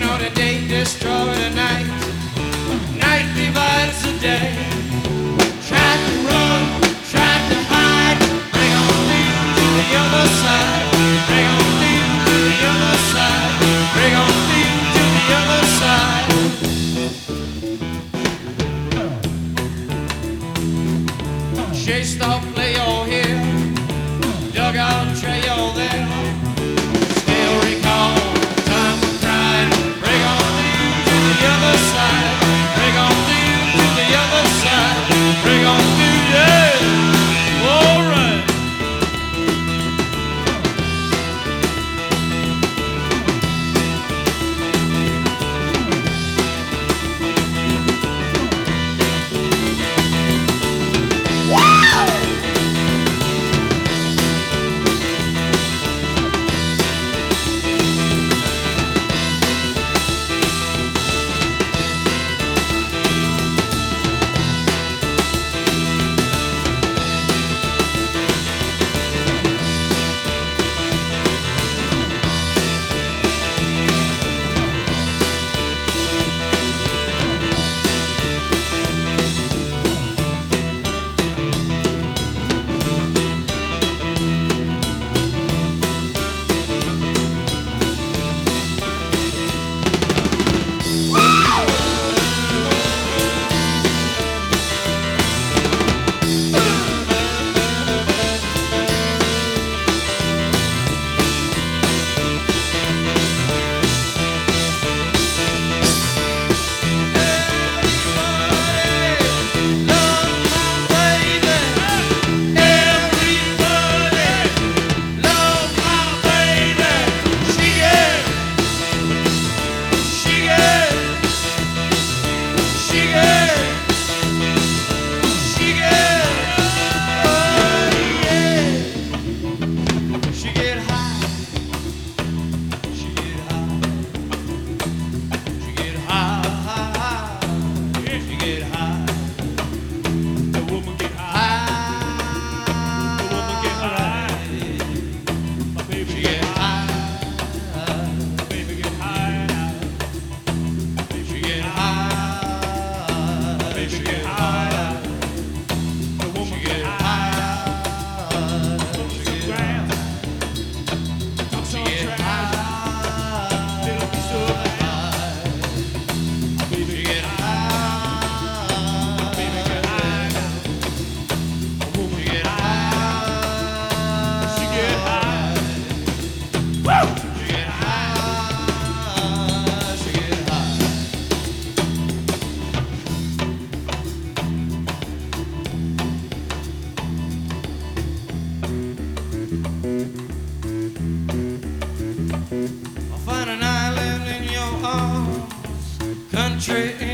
know the day destroys the night. Night divides the day. Try to run, try to hide. Bring on me to the other side. Bring on me to the other side. Bring on me to the other side. Chase off, play all here. Dugout trail there. Still recall time of pride. Bring on me to the other side. Bring on me to the other side. Bring on me, yeah. All right. I'll find an island in your arms, country